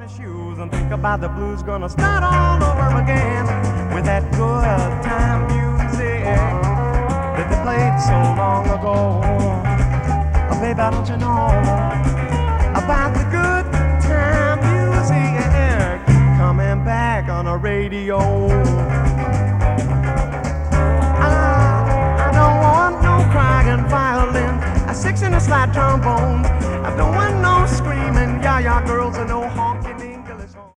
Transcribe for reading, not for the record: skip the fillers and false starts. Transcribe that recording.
shoes and think about the blues gonna start all over again with that good time music that they played so long ago. Oh, baby, don't you know about the good time music coming back on the radio? I don't want no crying violin, a six and a slide trombone. I don't want no screaming yah-yah girls and no horn.